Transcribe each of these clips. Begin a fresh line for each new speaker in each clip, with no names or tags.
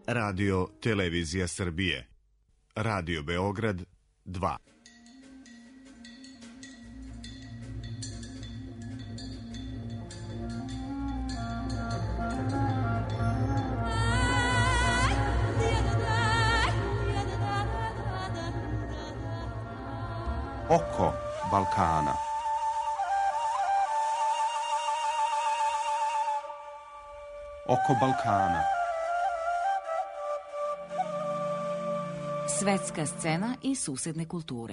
Radio Televizija Srbije. Radio Beograd 2.
Oko Balkana. Oko Balkana.
Svetska scena i susedne kulture.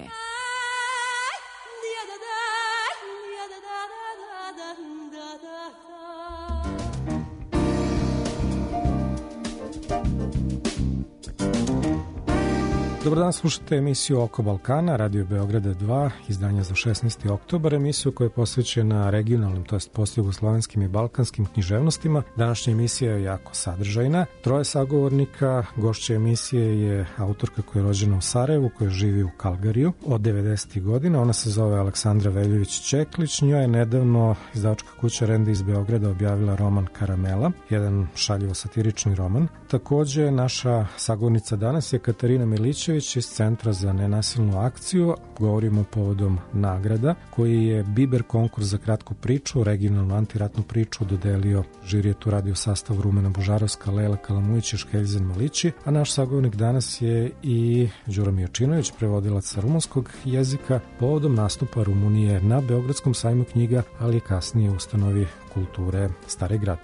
Dobar dan, slušate emisiju Oko Balkana, Radio Beograda 2, izdanja za 16. oktobar, emisiju koja je posvećena regionalnim, to jest postjugoslovenskim i balkanskim književnostima. Današnja emisija je jako sadržajna. Troje sagovornika, gošća emisije je autorka koja je rođena u Sarajevu, koja živi u Kalgariju od 90. godina. Ona se zove Aleksandra Veljović-Čeklić. Njoj je nedavno izdavačka kuća Rende iz Beograda objavila roman Karamela, jedan šaljivo satirični roman. Takođe, naša sagovornica danas je Katarina Milićević iz Centra za nenasilnu akciju. Govorimo povodom nagrada koji je Biber konkurs za kratku priču, regionalnu antiratnu priču dodelio žirijetu radio sastav Rumena Božarovska, Lejla Kalamujić i Škeljzen Malići, a naš sagovornik danas je i Đuro Mijočinović, prevodilac sa rumunskog jezika, povodom nastupa Rumunije na Beogradskom sajmu knjiga, ali i kasnije ustanovi kulture Stari grad.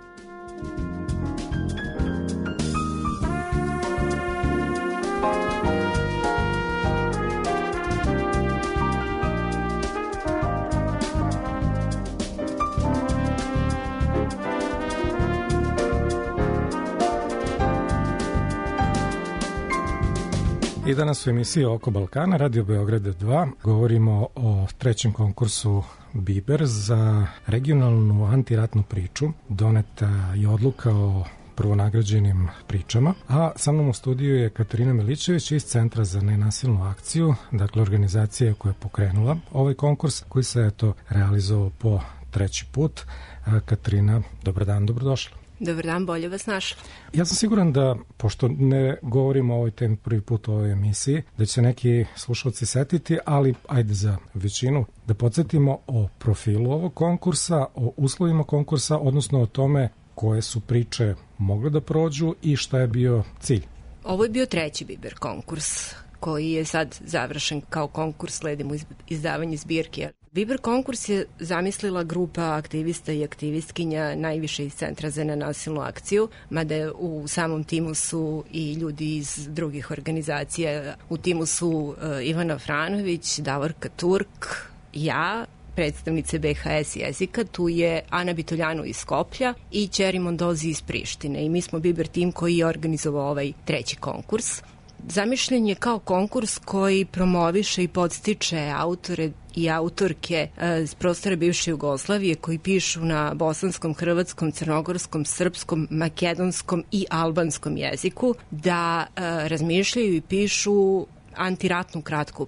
I danas u emisiji Oko Balkana, Radio Beograda 2, govorimo o trećem konkursu Biber za regionalnu antiratnu priču. Doneta je odluka o prvonagrađenim pričama, a sa mnom u studiju je Katarina Milićević iz Centra za nenasilnu akciju, dakle organizacija koja je pokrenula ovaj konkurs koji se realizovao po treći put. Katarina, dobar dan, dobrodošla.
Dobar dan, bolje vas našla.
Ja sam siguran da, pošto ne govorimo o ovoj temi prvi put u ovoj emisiji, da će se neki slušalci setiti, ali ajde za većinu da podsjetimo o profilu ovog konkursa, o uslovima konkursa, odnosno o tome koje su priče mogle da prođu i šta je bio cilj.
Ovo je bio treći Biber konkurs koji je sad završen kao konkurs, sledimo izdavanje zbirke. Biber konkurs je zamislila grupa aktivista i aktivistkinja najviše iz Centra za nenasilnu akciju, mada u samom timu su i ljudi iz drugih organizacija. U timu su Ivana Franović, Davorka Turk, ja, predstavnice BHS jezika, tu je Ana Bitoljanu iz Skoplja i Ćeri Mondozi iz Prištine. I mi smo Biber tim koji je organizovao ovaj treći konkurs. Zamišljen je kao konkurs koji promoviše i podstiče autore i autorke iz prostora bivše Jugoslavije koji pišu na bosanskom, hrvatskom, crnogorskom, srpskom, makedonskom i albanskom jeziku, da razmišljaju i pišu antiratnu kratku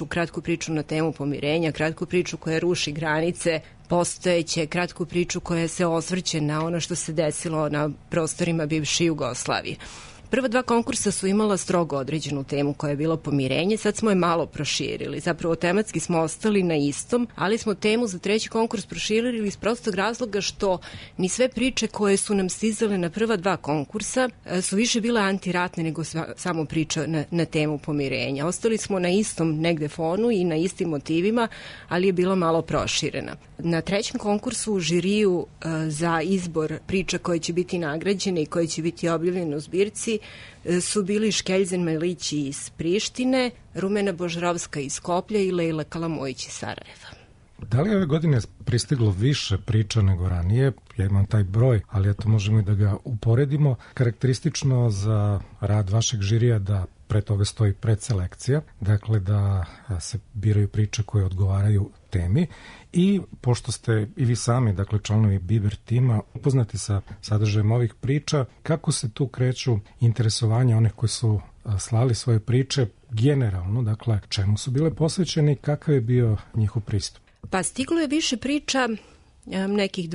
priču na temu pomirenja, kratku priču koja ruši granice postojeće, kratku priču koja se osvrće na ono što se desilo na prostorima bivše Jugoslavije. Prva dva konkursa su imala strogo određenu temu koja je bila pomirenje, sad smo je malo proširili. Zapravo tematski smo ostali na istom, ali smo temu za treći konkurs proširili iz prostog razloga što ni sve priče koje su nam stizale na prva dva konkursa su više bile antiratne nego samo priča na temu pomirenja. Ostali smo na istom negde fonu i na istim motivima, ali je bilo malo proširena. Na trećem konkursu u žiriju za izbor priča koje će biti nagrađene i koje će biti objavljene u zbirci su bili Škeljzen Malići iz Prištine, Rumena Božarovska iz Skoplja i Lejla Kalamujić iz Sarajeva.
Da li ove godine pristiglo više priča nego ranije? Ja imam taj broj, ali eto možemo i da ga uporedimo. Karakteristično za rad vašeg žirija da pre toga stoji predselekcija, dakle da se biraju priče koje odgovaraju temi i pošto ste i vi sami, dakle članovi Biber tima, upoznati sa sadržajem ovih priča, kako se tu kreću interesovanja onih koji su slali svoje priče generalno, dakle čemu su bile posvećene i kakav je bio njihov pristup?
Pa stiglo je više priča nekih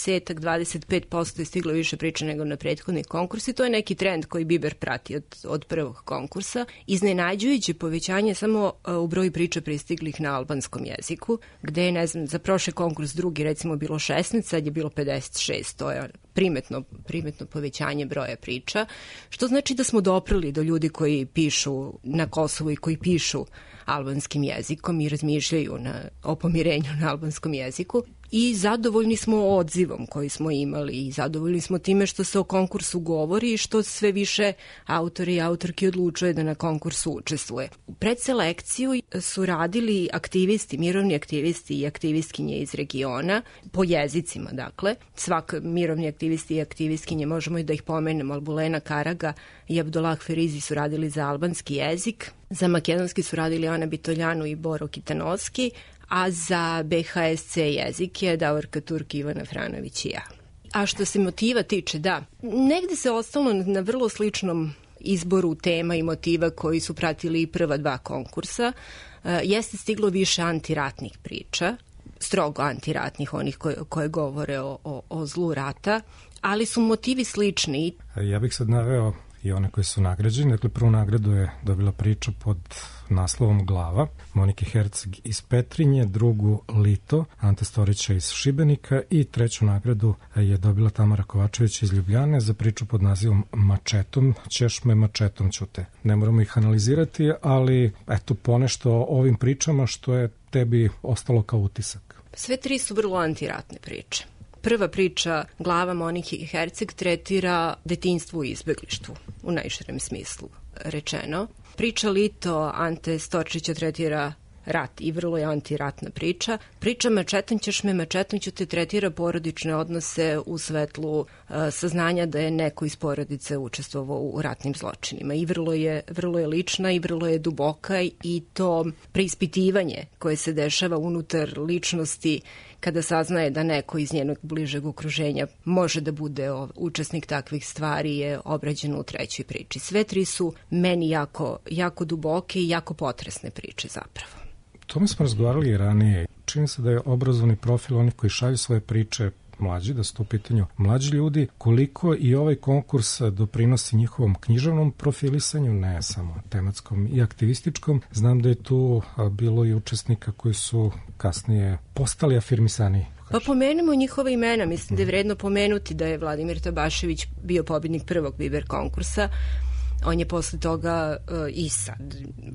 20-25% je stiglo više priča nego na prethodni konkurs i to je neki trend koji Biber prati od prvog konkursa. Iznenađujuće povećanje samo u broju priča pristiglih na albanskom jeziku, gde je, ne znam, za prošli konkurs drugi recimo bilo 16, sad je bilo 56, to je primetno povećanje broja priča, što znači da smo doprli do ljudi koji pišu na Kosovu i koji pišu albanskim jezikom i razmišljaju o pomirenju na albanskom jeziku. I zadovoljni smo odzivom koji smo imali i zadovoljni smo time što se o konkursu govori i što sve više autori i autorki odlučuje da na konkursu učestvuje. U predselekciju su radili aktivisti, mirovni aktivisti i aktivistkinje iz regiona, po jezicima dakle. Svak mirovni aktivisti i aktivistkinje, možemo i da ih pomenemo, Albulena Karaga i Abdullah Ferizi su radili za albanski jezik, za makedonski su radili Ana Bitoljanu i Boro Kitanoski, a za BHSC jezik je Davorka Turk, Ivana Franović i ja. A što se motiva tiče, da, negde se ostalo na vrlo sličnom izboru tema i motiva koji su pratili i prva dva konkursa. Jeste stiglo više antiratnih priča, strogo antiratnih, onih koje govore o zlu rata, ali su motivi slični.
Ja bih sad naveo i one koji su nagrađeni. Dakle, prvu nagradu je dobila priča pod naslovom Glava, Monike Herceg iz Petrinje, drugu Lito, Ante Storića iz Šibenika i treću nagradu je dobila Tamara Kovačević iz Ljubljane za priču pod nazivom Mačetom, ćeš me mačetom ćute. Ne moramo ih analizirati, ali eto ponešto o ovim pričama što je tebi ostalo kao utisak.
Sve tri su vrlo antiratne priče. Prva priča, Glava, Monike Herceg, tretira detinjstvo u izbeglištvu, u najširem smislu rečeno. Priča Lito, Ante Storčića, tretira rat i vrlo je antiratna priča. Priča Mačetom ćeš me, mačetom ću te, tretira porodične odnose u svetlu saznanja da je neko iz porodice učestvovao u ratnim zločinima. I vrlo je lična i vrlo je duboka i to preispitivanje koje se dešava unutar ličnosti kada saznaje da neko iz njenog bližeg okruženja može da bude učesnik takvih stvari je obrađeno u trećoj priči. Sve tri su meni jako duboke i jako potresne priče zapravo.
O tome smo razgovarali i ranije. Čini se da je obrazovni profil onih koji šalju svoje priče mlađi, da su to u pitanju mlađi ljudi, koliko i ovaj konkurs doprinosi njihovom književnom profilisanju, ne samo tematskom i aktivističkom. Znam da je tu bilo i učesnika koji su kasnije postali afirmisani.
Pa pomenemo njihova imena, mislim da je vredno pomenuti da je Vladimir Tabašević bio pobednik prvog Biber konkursa. On je posle toga i sad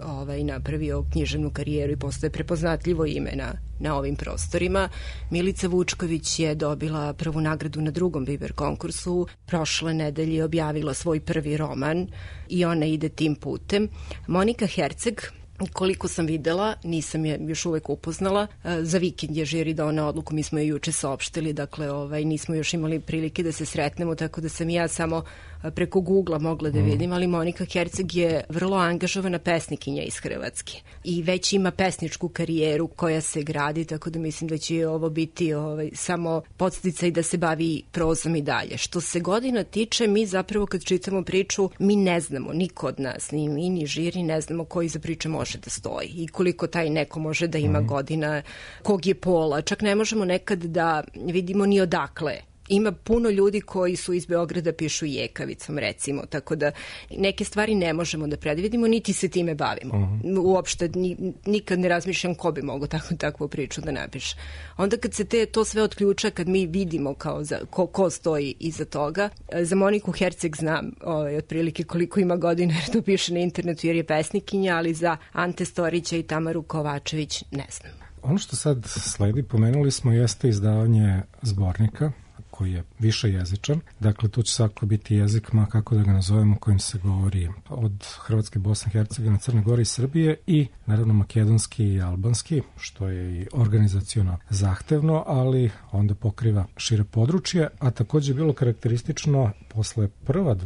napravio književnu karijeru i postaje prepoznatljivo ime na ovim prostorima. Milica Vučković je dobila prvu nagradu na drugom Biber konkursu. Prošle nedelje objavila svoj prvi roman i ona ide tim putem. Monika Herceg, koliko sam videla, nisam je još uvek upoznala. Za vikend je žiri doneo odluku, mi smo je juče saopštili, dakle nismo još imali prilike da se sretnemo, tako da sam ja samo preko Google-a mogla da vidim, ali Monika Herceg je vrlo angažovana pesnikinja iz Hrvatske i već ima pesničku karijeru koja se gradi, tako da mislim da će ovo biti samo podsticaj da se bavi prozom i dalje. Što se godina tiče, mi zapravo kad čitamo priču, mi ne znamo, niko od nas, ni mi, ni žiri, ne znamo koji za priče može da stoji i koliko taj neko može da ima godina, kog je pola, čak ne možemo nekad da vidimo ni odakle. Ima puno ljudi koji su iz Beograda pišu jekavicom, recimo, tako da neke stvari ne možemo da predvidimo, niti se time bavimo. Uopšte nikad ne razmišljam ko bi mogo takvu priču da napiše. Onda kad se to sve otključa, kad mi vidimo ko stoji iza toga, za Moniku Herceg znam otprilike koliko ima godina, jer to piše na internetu jer je pesnikinja, ali za Ante Storića i Tamaru Kovačević ne znam.
Ono što sad sledi, pomenuli smo, jeste izdavanje zbornika koji je više jezičan. Dakle, to će svako biti jezik, ma kako da ga nazovemo, kojim se govori od Hrvatske, Bosne, Hercegovine, Crne Gore i Srbije i naravno makedonski i albanski, što je i organizaciono zahtevno, ali onda pokriva šire područje, a takođe je bilo karakteristično posle prva dva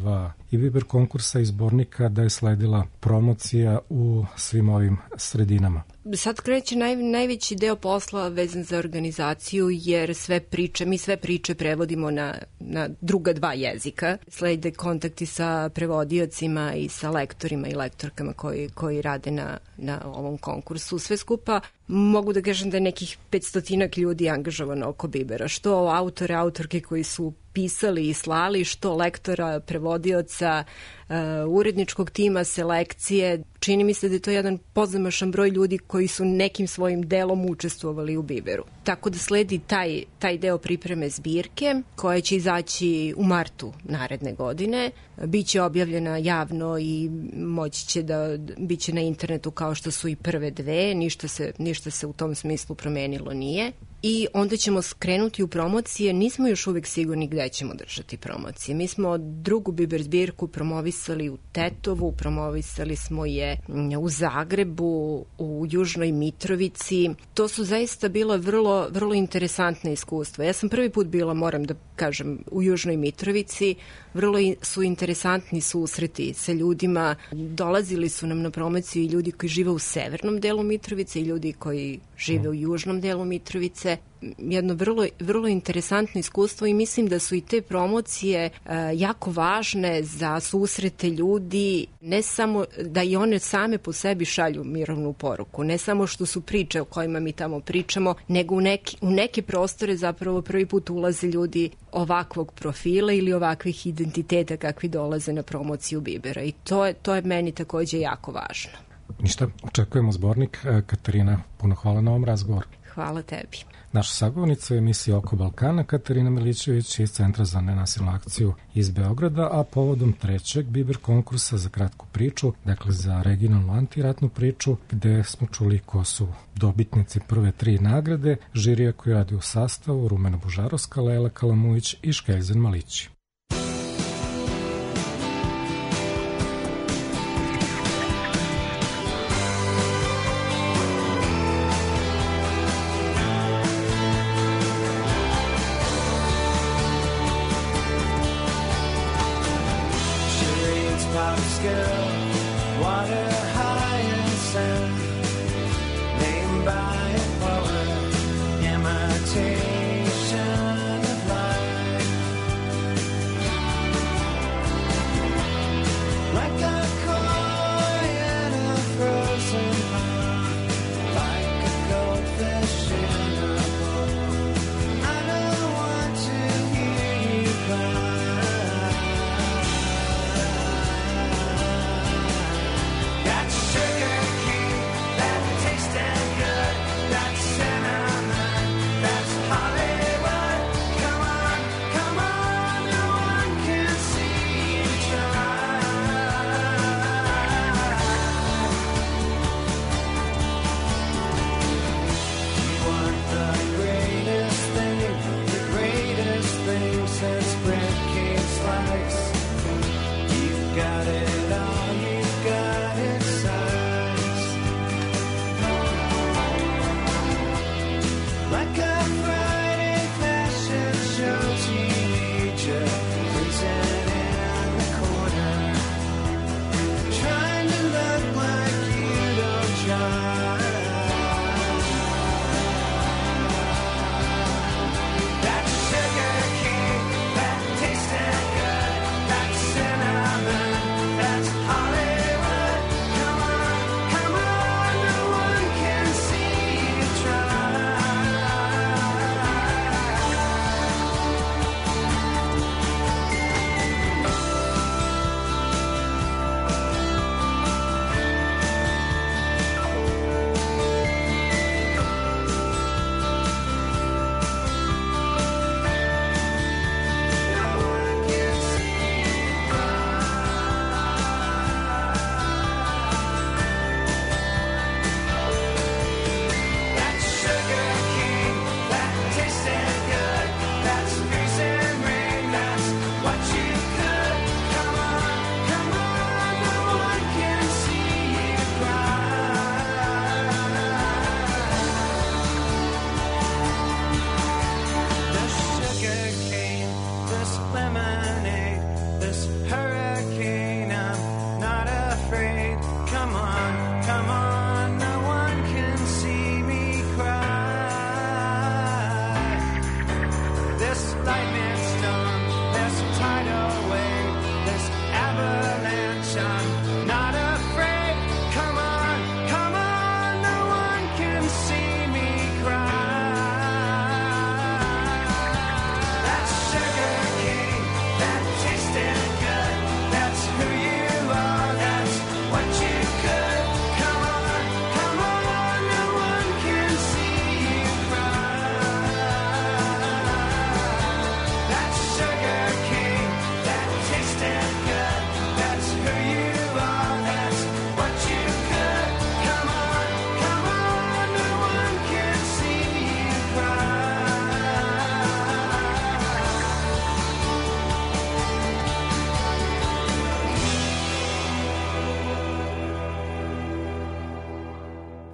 i Biber konkursa i zbornika da je sledila promocija u svim ovim sredinama.
Sad kreće najveći deo posla vezan za organizaciju, jer mi sve priče prevodimo na druga dva jezika. Slede kontakti sa prevodiocima i sa lektorima i lektorkama koji rade na ovom konkursu. Sve skupa mogu da kažem da je nekih 500 ljudi angažovano oko Bibera, što autore, autorke koji su pisali i slali, što lektora, prevodioca, uredničkog tima, selekcije. Čini mi se da je to jedan pozamašan broj ljudi koji su nekim svojim delom učestvovali u Biberu. Tako da sledi taj deo pripreme zbirke koja će izaći u martu naredne godine. Biće objavljena javno i moći će biće na internetu kao što su i prve dve, ništa se u tom smislu promenilo nije. I onda ćemo skrenuti u promocije, nismo još uvek sigurni gde ćemo držati promocije. Mi smo drugu Biber zbirku promovisali u Tetovu, promovisali smo je u Zagrebu, u Južnoj Mitrovici. To su zaista bila vrlo, vrlo interesantne iskustva. Ja sam prvi put bila, moram da kažem, u Južnoj Mitrovici. Vrlo su interesantni susreti sa ljudima. Dolazili su nam na promociju i ljudi koji žive u severnom delu Mitrovice i ljudi koji žive u južnom delu Mitrovice. Jedno vrlo interesantno iskustvo i mislim da su i te promocije jako važne za susrete ljudi, ne samo da i one same po sebi šalju mirovnu poruku, ne samo što su priče o kojima mi tamo pričamo, nego u neke prostore zapravo prvi put ulaze ljudi ovakvog profila ili ovakvih identiteta kakvi dolaze na promociju Bibera i to je meni takođe jako važno.
Ništa, očekujemo zbornik. Katarina, puno hvala na ovom razgovoru.
Hvala tebi.
Naša sagovornica u emisiji Oko Balkana, Katarina Milićević iz Centra za nenasilnu akciju iz Beograda, a povodom trećeg Biber konkursa za kratku priču, dakle za regionalnu antiratnu priču, gde smo čuli ko su dobitnici prve 3 nagrade, žirija koji radi u sastavu Rumena Bužarovska, Lela Kalamujić i Škeljzen Malići.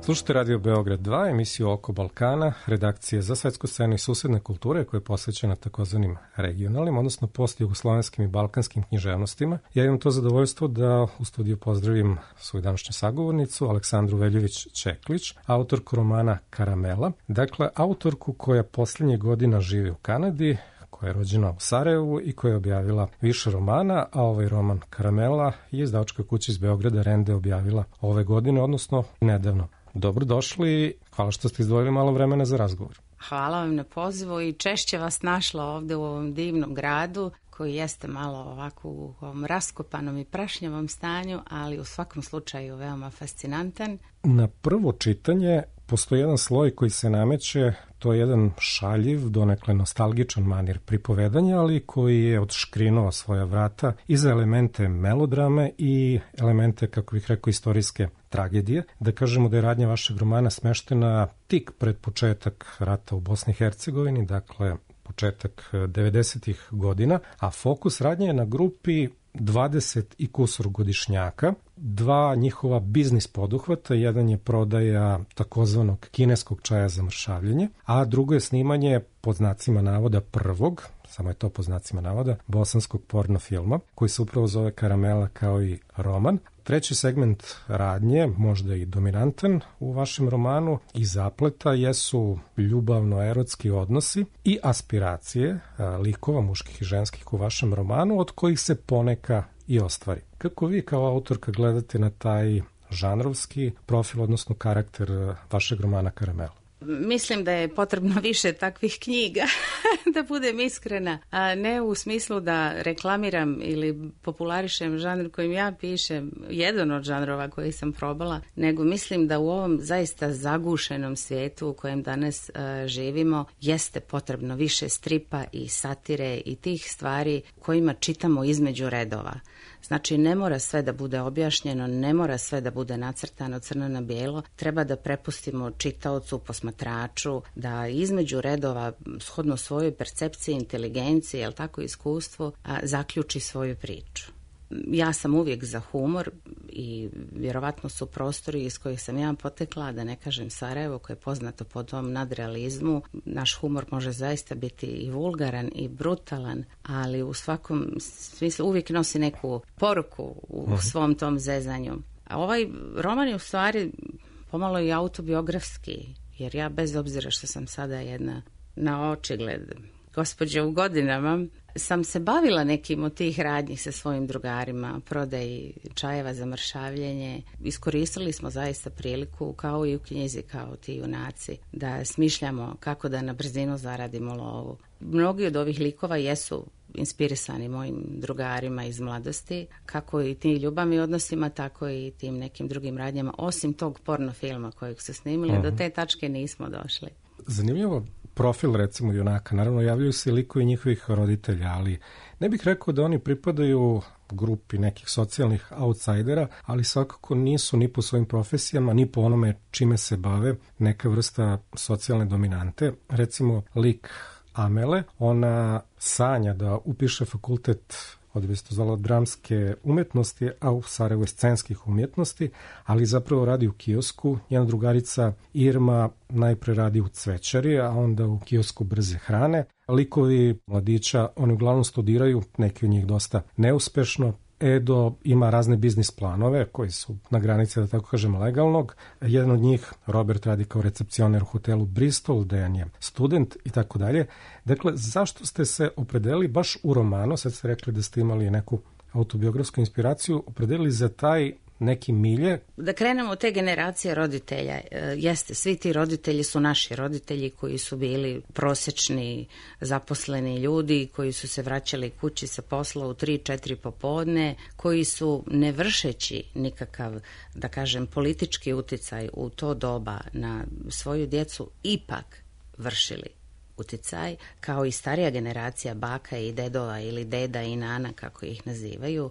Slušajte Radio Beograd 2, emisiju Oko Balkana, redakcije za svetsku scenu i susedne kulture koja je posvećena takozvanim regionalnim, odnosno postjugoslovenskim i balkanskim književnostima. Ja imam to zadovoljstvo da u studiju pozdravim svoju današnju sagovornicu, Aleksandru Veljović-Čeklić, autorku romana Karamela. Dakle, autorku koja posljednjih godina živi u Kanadi, koja je rođena u Sarajevu i koja je objavila više romana, a ovaj roman Karamela je izdavačka kuća iz Beograda Rende objavila ove godine, odnosno nedavno. Dobrodošli, hvala što ste izdvojili malo vremena za razgovor.
Hvala vam na pozivu i češće vas našla ovde u ovom divnom gradu koji jeste malo ovako u ovom raskopanom i prašnjavom stanju, ali u svakom slučaju veoma fascinantan.
Na prvo čitanje postoji jedan sloj koji se nameće, to je jedan šaljiv, donekle nostalgičan manir pripovedanja, ali koji je odškrinuo svoja vrata i za elemente melodrame i elemente, kako bih rekao, istorijske tragedije. Da kažemo da je radnja vašeg romana smeštena tik pred početak rata u Bosni i Hercegovini, dakle početak 90-ih godina, a fokus radnje je na grupi 20 i kusur godišnjaka, dva njihova biznis poduhvata, jedan je prodaja takozvanog kineskog čaja za mršavljenje, a drugo je snimanje pod znacima navoda prvog, samo je to pod znacima navoda, bosanskog porno filma, koji se upravo zove Karamela kao i roman. Treći segment radnje, možda i dominantan u vašem romanu i zapleta, jesu ljubavno-erotski odnosi i aspiracije likova muških i ženskih u vašem romanu, od kojih se poneka i ostvari. Kako vi kao autorka gledate na taj žanrovski profil, odnosno karakter vašeg romana Karamela?
Mislim da je potrebno više takvih knjiga, da budem iskrena, a ne u smislu da reklamiram ili popularišem žanr kojim ja pišem, jedan od žanrova koji sam probala, nego mislim da u ovom zaista zagušenom svijetu u kojem danas živimo jeste potrebno više stripa i satire i tih stvari kojima čitamo između redova. Znači, ne mora sve da bude objašnjeno, ne mora sve da bude nacrtano crno na bijelo, treba da prepustimo čitaocu, posmatraču, da između redova, shodno svojoj percepciji, inteligenciji, jel tako, iskustvu, zaključi svoju priču. Ja sam uvijek za humor i vjerovatno su prostori iz kojih sam ja potekla, da ne kažem Sarajevo, koje je poznato po tom nadrealizmu. Naš humor može zaista biti i vulgaran i brutalan, ali u svakom smislu uvijek nosi neku poruku u svom tom zezanju. A ovaj roman je u stvari pomalo i autobiografski, jer ja bez obzira što sam sada jedna na očigled gospođa u godinama, sam se bavila nekim od tih radnji sa svojim drugarima, prodaji čajeva za mršavljenje. Iskoristili smo zaista priliku, kao i u knjizi, kao ti junaci, da smišljamo kako da na brzinu zaradimo lovu. Mnogi od ovih likova jesu inspirisani mojim drugarima iz mladosti, kako i tim ljubavnim odnosima, tako i tim nekim drugim radnjama, osim tog porno filma kojeg su snimili, do te tačke nismo došli.
Zanimljivo profil, recimo, junaka. Naravno, javljaju se likovi njihovih roditelja, ali ne bih rekao da oni pripadaju grupi nekih socijalnih outsidera, ali svakako nisu ni po svojim profesijama, ni po onome čime se bave, neka vrsta socijalne dominante. Recimo, lik Amele, ona sanja da upiše fakultet, ovdje bi se to zvalo dramske umjetnosti, a u Sarajevu scenskih umjetnosti, ali zapravo radi u kiosku. Njena drugarica Irma najpre radi u cvećari, a onda u kiosku brze hrane. Likovi mladića, oni uglavnom studiraju, neki od njih dosta neuspešno. Edo ima razne biznis planove koji su na granici, da tako kažem, legalnog. Jedan od njih, Robert, radi kao recepcioner u hotelu Bristol, Dejan je student i tako dalje. Dakle, zašto ste se opredelili baš u romanu, sad ste rekli da ste imali neku autobiografsku inspiraciju, opredelili za taj neki milje?
Da krenemo od te generacije roditelja. Jeste, svi ti roditelji su naši roditelji koji su bili prosječni zaposleni ljudi, koji su se vraćali kući sa posla u 3-4 popodne, koji su, ne vršeći nikakav, da kažem, politički uticaj u to doba na svoju djecu, ipak vršili uticaj, kao i starija generacija baka i dedova ili deda i nana, kako ih nazivaju.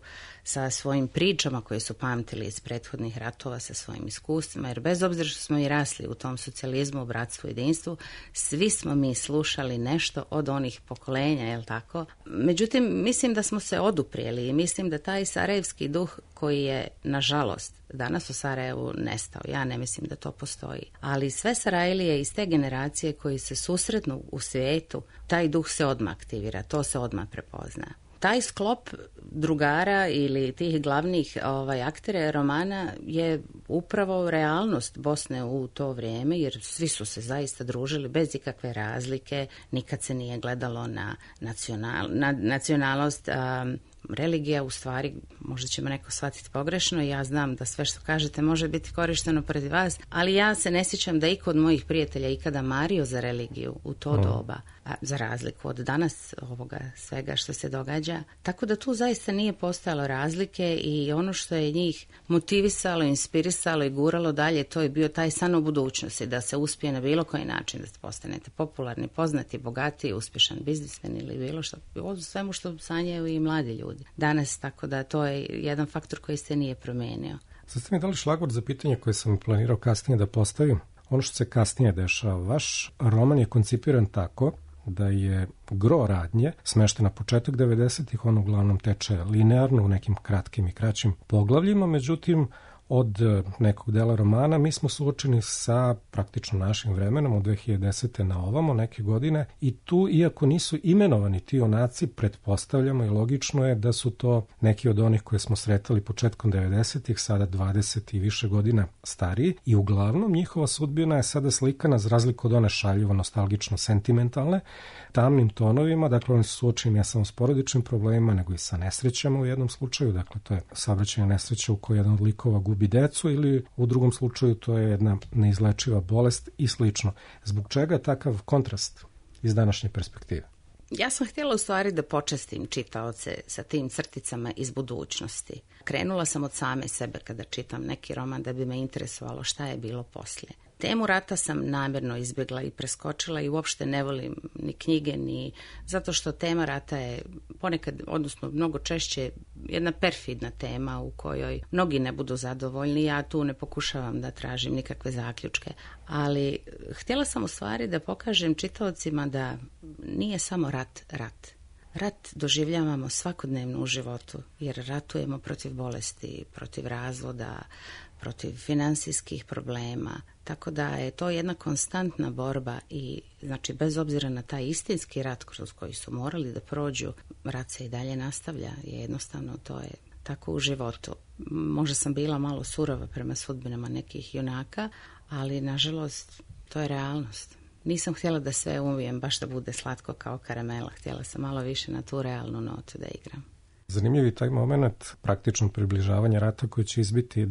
sa svojim pričama koje su pamtili iz prethodnih ratova, sa svojim iskustvima, jer bez obzira što smo i rasli u tom socijalizmu, bratstvu, jedinstvu, svi smo mi slušali nešto od onih pokolenja, jel tako? Međutim, mislim da smo se oduprijeli i mislim da taj sarajevski duh koji je, nažalost, danas u Sarajevu nestao. Ja ne mislim da to postoji. Ali sve Sarajlije iz te generacije koji se susretnu u svijetu, taj duh se odmah aktivira, to se odmah prepozna. Taj sklop drugara ili tih glavnih aktere romana je upravo realnost Bosne u to vrijeme, jer svi su se zaista družili bez ikakve razlike, nikad se nije gledalo na nacionalnost. Religija, u stvari, možda ćemo neko shvatiti pogrešno, ja znam da sve što kažete može biti korišteno protiv vas, ali ja se ne sjećam da iko od mojih prijatelja ikada mario za religiju u to doba, za razliku od danas ovoga svega što se događa. Tako da tu zaista nije postojalo razlike i ono što je njih motivisalo, inspirisalo i guralo dalje, to je bio taj san u budućnosti, da se uspije na bilo koji način, da postanete popularni, poznati, bogati, uspješan biznismen ili bilo što, o svemu što sanjaju i mladi ljudi danas, tako da to je jedan faktor koji se nije promijenio.
Sad ste mi dali šlagvort za pitanje koje sam planirao kasnije da postavim. Ono što se kasnije dešava, vaš roman je koncipiran tako da je gro radnje smešten na početak 90-ih, on uglavnom teče linearno u nekim kratkim i kraćim poglavljima, međutim od nekog dela romana mi smo suočeni sa praktično našim vremenom od 2010. na ovamo neke godine i tu, iako nisu imenovani ti junaci, pretpostavljamo i logično je da su to neki od onih koje smo sretali početkom 90-ih, sada 20 i više godina stariji i uglavnom njihova sudbina je sada slikana za razliku od one šaljivo, nostalgično, sentimentalne, tamnim tonovima, dakle oni su suočeni ne samo s porodičnim problemima, nego i sa nesrećama u jednom slučaju, dakle to je saobraćajna nesreća u kojoj jedan od likova gubi decu ili u drugom slučaju to je jedna neizlečiva bolest i slično. Zbog čega takav kontrast iz današnje perspektive?
Ja sam htjela u stvari da počestim čitaoce sa tim crticama iz budućnosti. Krenula sam od same sebe kada čitam neki roman da bi me interesovalo šta je bilo poslije. Temu rata sam namjerno izbjegla i preskočila i uopšte ne volim ni knjige, ni zato što tema rata je ponekad, odnosno mnogo češće, jedna perfidna tema u kojoj mnogi ne budu zadovoljni. Ja tu ne pokušavam da tražim nikakve zaključke, ali htjela sam u stvari da pokažem čitaocima da nije samo rat. Rat doživljavamo svakodnevno u životu, jer ratujemo protiv bolesti, protiv razvoda, protiv financijskih problema, tako da je to jedna konstantna borba i znači bez obzira na taj istinski rat kroz koji su morali da prođu, rat se i dalje nastavlja, jednostavno to je tako u životu. Možda sam bila malo surova prema sudbinama nekih junaka, ali nažalost to je realnost. Nisam htjela da sve uvijem baš da bude slatko kao karamela, htjela sam malo više na tu realnu notu da igram.
Zanimljiv je taj moment praktično približavanja rata koji će izbiti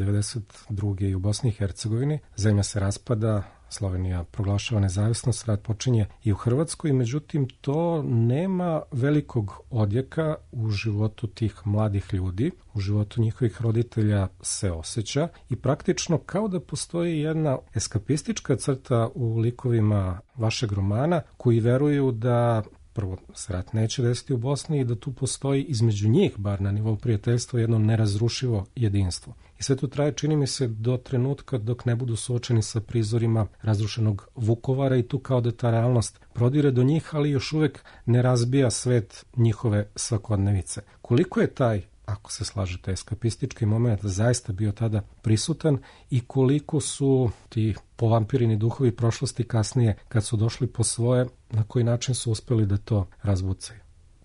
92. i u Bosni i Hercegovini. Zemlja se raspada, Slovenija proglašava nezavisnost, rat počinje i u Hrvatskoj, međutim to nema velikog odjeka u životu tih mladih ljudi, u životu njihovih roditelja se osjeća i praktično kao da postoji jedna eskapistička crta u likovima vašeg romana koji veruju da prvo se rat neće desiti u Bosni i da tu postoji između njih, bar na nivou prijateljstva, jedno nerazrušivo jedinstvo. I sve to traje, čini mi se, do trenutka dok ne budu suočeni sa prizorima razrušenog Vukovara i tu kao da ta realnost prodire do njih, ali još uvek ne razbija svet njihove svakodnevice. Koliko je taj, ako se slažete, eskapistički moment zaista bio tada prisutan i koliko su ti povampirini duhovi prošlosti kasnije, kad su došli po svoje, na koji način su uspeli da to razbucaju?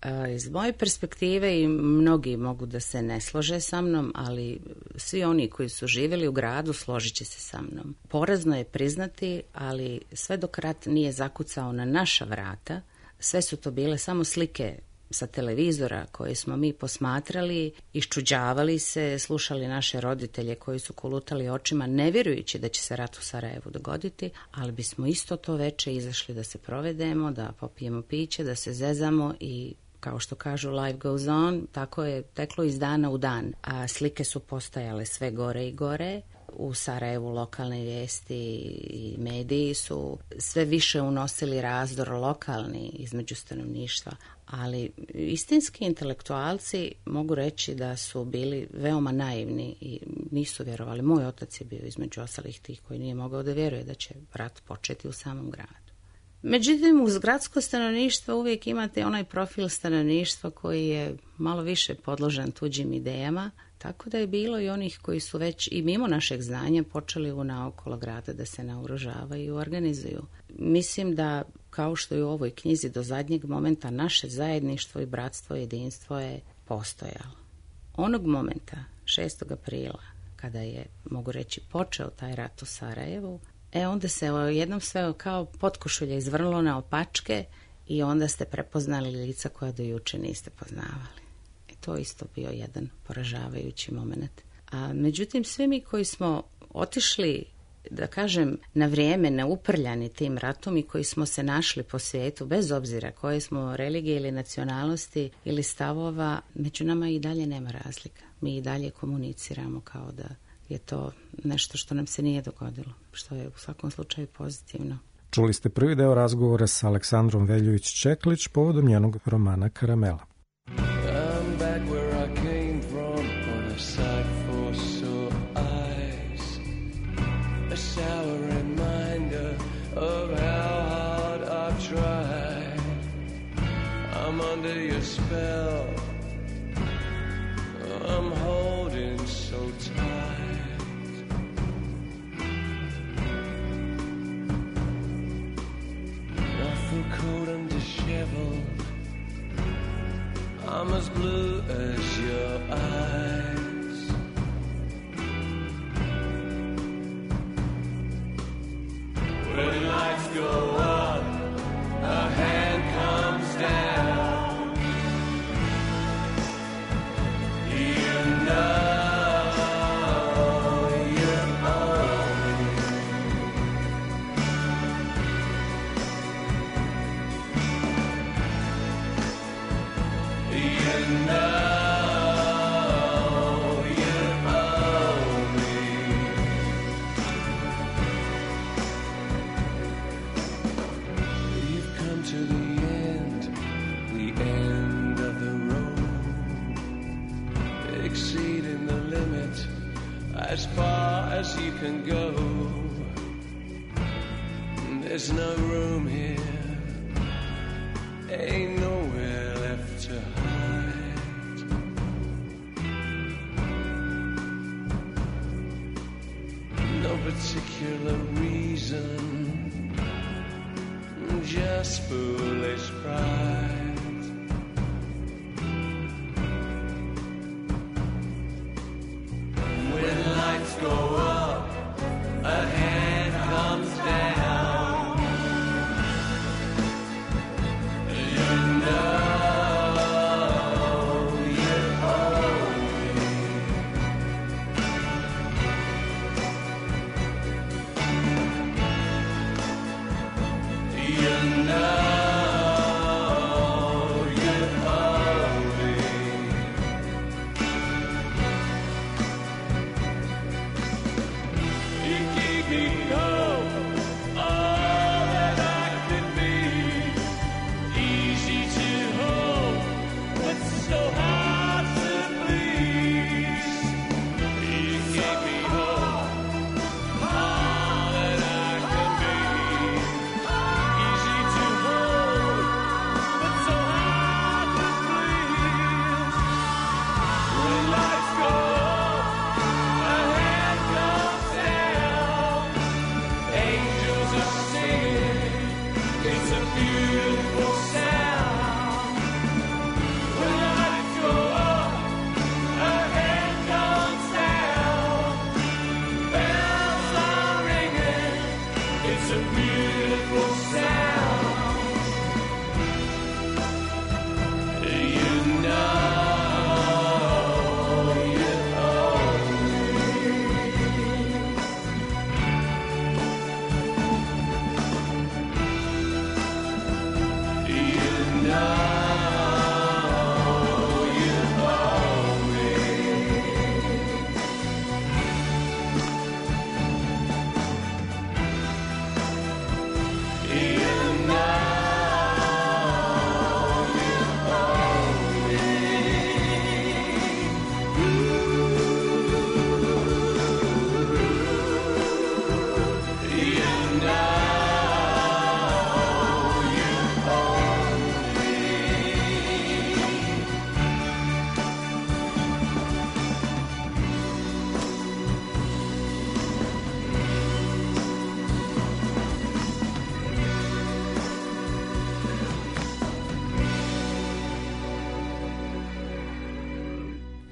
Iz moje perspektive i mnogi mogu da se ne slože sa mnom, ali svi oni koji su živjeli u gradu složit će se sa mnom. Porazno je priznati, ali sve dok rat nije zakucao na naša vrata, sve su to bile samo slike sa televizora koje smo mi posmatrali, iščuđavali se, slušali naše roditelje koji su kolutali očima, ne vjerujući da će se rat u Sarajevu dogoditi, ali bismo isto to veče izašli da se provedemo, da popijemo piće, da se zezamo i kao što kažu life goes on, tako je teklo iz dana u dan. A slike su postajale sve gore i gore. u Sarajevu lokalne vijesti i mediji su sve više unosili razdor lokalni između stanovništva, ali istinski intelektualci mogu reći da su bili veoma naivni i nisu vjerovali. Moj otac je bio između ostalih tih koji nije mogao da vjeruje da će rat početi u samom gradu. Međutim, uz gradsko stanovništvo uvijek imate onaj profil stanovništva koji je malo više podložen tuđim idejama, tako da je bilo i onih koji su već i mimo našeg znanja počeli naokolo grada da se naoružavaju i organizuju. Mislim da, kao što i u ovoj knjizi, do zadnjeg momenta naše zajedništvo i bratstvo i jedinstvo je postojalo. Onog momenta, 6. aprila, kada je, mogu reći, počeo taj rat u Sarajevu, onda se jednom sve kao potkošulje izvrnulo na opačke i onda ste prepoznali lica koja do juče niste poznavali. To isto bio jedan poražavajući moment. A međutim, svi mi koji smo otišli, da kažem, na vrijeme neuprljani tim ratom i koji smo se našli po svijetu, bez obzira koje smo religije ili nacionalnosti ili stavova, među nama i dalje nema razlika. Mi i dalje komuniciramo kao da je to nešto što nam se nije dogodilo, što je u svakom slučaju pozitivno.
Čuli ste prvi deo razgovora sa Aleksandrom Veljović-Čeklić povodom njenog romana Karamela.
I'm holding so tight. I feel cold and disheveled. I'm as blue as your eyes. When lights go up, a hand comes down. As far as you can go, there's no room here, ain't nowhere left to hide. No particular reason, just foolish pride. Go up, a hand comes down. You know you owe me. You know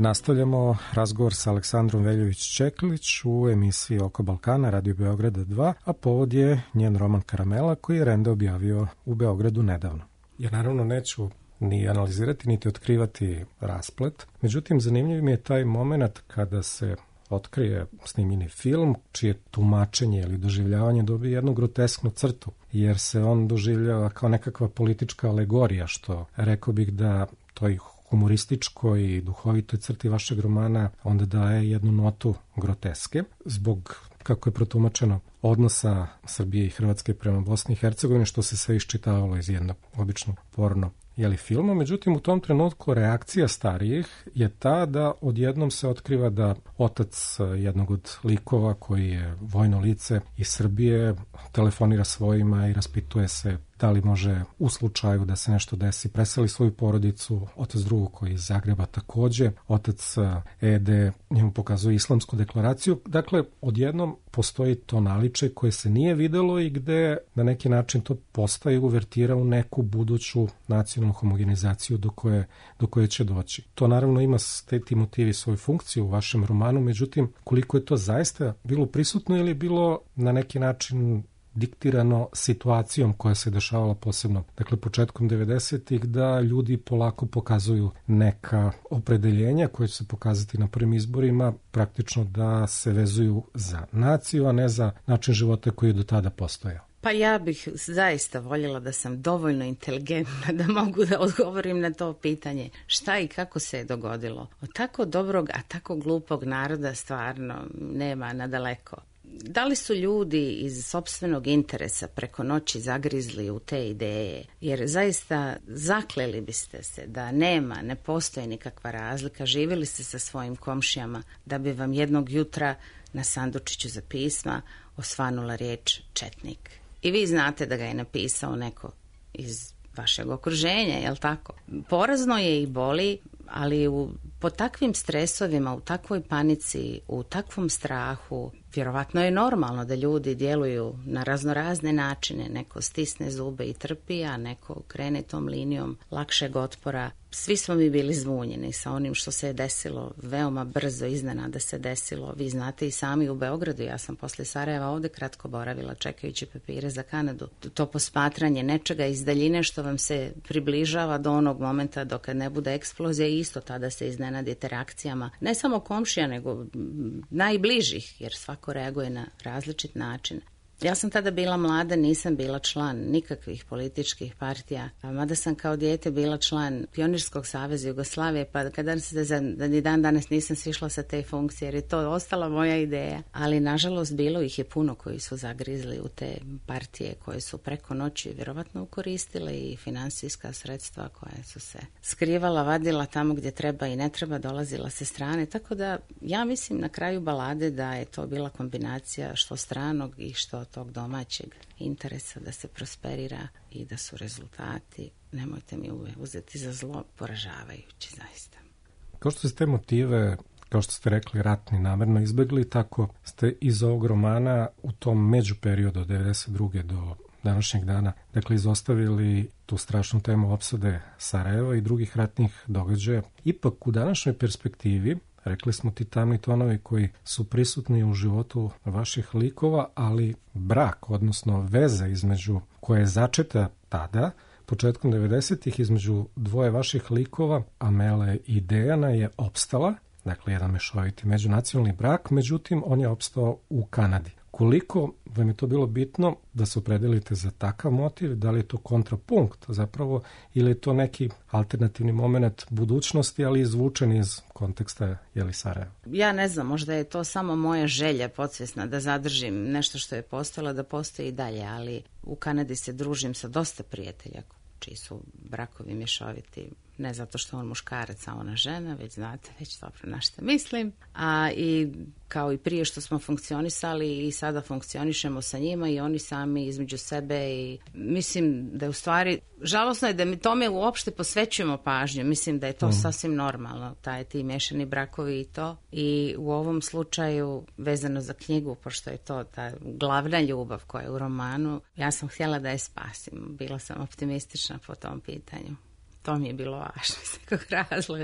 Nastavljamo razgovor sa Aleksandrom Veljović-Čeklić u emisiji Oko Balkana, Radio Beograda 2, a povod je njen roman Karamela koji je Renda objavio u Beogradu nedavno. Ja naravno neću ni analizirati, niti otkrivati rasplet, međutim zanimljiv mi je taj moment kada se otkrije snimljeni film, čije tumačenje ili doživljavanje dobije jednu grotesknu crtu, jer se on doživljava kao nekakva politička alegorija, što rekao bih da toj humorističkoj i duhovitoj crti vašeg romana onda daje jednu notu groteske, zbog, kako je protumačeno, odnosa Srbije i Hrvatske prema Bosni i Hercegovini, što se sve iščitavalo iz jednog običnog porno filma. Međutim, u tom trenutku reakcija starijih je ta da odjednom se otkriva da otac jednog od likova, koji je vojno lice iz Srbije, telefonira svojima i raspituje se da li može u slučaju da se nešto desi preseli svoju porodicu. Otac drugog koji je iz Zagreba takođe. Otac Ede njemu pokazuje islamsku deklaraciju. Dakle, odjednom postoji to naličje koje se nije videlo i gde na neki način to postaje uvertira u neku buduću nacionalnu homogenizaciju do koje će doći. To naravno ima ti motivi svoju funkciju u vašem romanu, međutim, koliko je to zaista bilo prisutno ili je bilo na neki način diktirano situacijom koja se dešavala posebno, dakle početkom 90-ih, da ljudi polako pokazuju neka opredeljenja koje će se pokazati na prvim izborima, praktično da se vezuju za naciju, a ne za način života koji je do tada postojao.
Pa ja bih zaista voljela da sam dovoljno inteligentna da mogu da odgovorim na to pitanje. Šta i kako se je dogodilo? Od tako dobrog, a tako glupog naroda stvarno nema nadaleko. Da li su ljudi iz sopstvenog interesa preko noći zagrizli u te ideje? Jer zaista zakleli biste se da ne postoji nikakva razlika. Živjeli ste sa svojim komšijama da bi vam jednog jutra na sandučiću za pisma osvanula riječ četnik. I vi znate da ga je napisao neko iz vašeg okruženja, jel tako? Porazno je i boli, ali po takvim stresovima, u takvoj panici, u takvom strahu, vjerovatno je normalno da ljudi djeluju na raznorazne načine. Neko stisne zube i trpi, a neko krene tom linijom lakšeg otpora. Svi smo mi bili zbunjeni sa onim što se je desilo, veoma brzo iznenada se desilo. Vi znate i sami u Beogradu, ja sam posle Sarajeva ovde kratko boravila čekajući papire za Kanadu. To posmatranje nečega iz daljine što vam se približava do onog momenta dok ne bude eksplozija, isto tada se iznenadite reakcijama ne samo komšija, nego najbližih, jer svako reaguje na različit način. Ja sam tada bila mlada, nisam bila član nikakvih političkih partija, mada sam kao dijete bila član Pionirskog saveza Jugoslavije, pa kada se ni dan danas nisam sišla sa te funkcije, jer je to ostala moja ideja. Ali nažalost bilo ih je puno koji su zagrizli u te partije koje su preko noći vjerovatno koristile i finansijska sredstva koja su se skrivala, vadila tamo gdje treba i ne treba, dolazila se strane. Tako da ja mislim na kraju balade da je to bila kombinacija što stranog i što tog domaćeg interesa da se prosperira i da su rezultati, nemojte mi uzeti za zlo, poražavajući zaista.
Kao što ste motive, kao što ste rekli, ratni namerno izbegli, tako ste iz ovog romana u tom međuperiodu od 92. do današnjeg dana, dakle, izostavili tu strašnu temu opsade Sarajeva i drugih ratnih događaja. Ipak u današnjoj perspektivi, rekli smo, ti tamni tonovi koji su prisutni u životu vaših likova, ali brak, odnosno veza između koja je začeta tada, početkom 90-ih, između dvoje vaših likova, Amele i Dejana, je opstala, dakle jedan mešoviti međunacionalni brak, međutim on je opstao u Kanadi. Koliko vam je to bilo bitno da se opredelite za takav motiv, da li je to kontrapunkt zapravo ili je to neki alternativni moment budućnosti, ali izvučen iz konteksta Sarajeva?
Ja ne znam, možda je to samo moja želja podsvjesna da zadržim nešto što je postojalo, da postoji i dalje, ali u Kanadi se družim sa dosta prijatelja čiji su brakovi mješoviti, ne zato što on muškarac, a ona žena, već znate već dobro na što mislim. A i kao i prije što smo funkcionisali i sada funkcionišemo sa njima i oni sami između sebe i mislim da je u stvari, žalosno je da mi tome uopšte posvećujemo pažnju, mislim da je to sasvim normalno, ti mješani brakovi i to. I u ovom slučaju, vezano za knjigu, pošto je to ta glavna ljubav koja je u romanu, ja sam htjela da je spasim, bila sam optimistična po tom pitanju. To mi je bilo važno iz nekog razloga.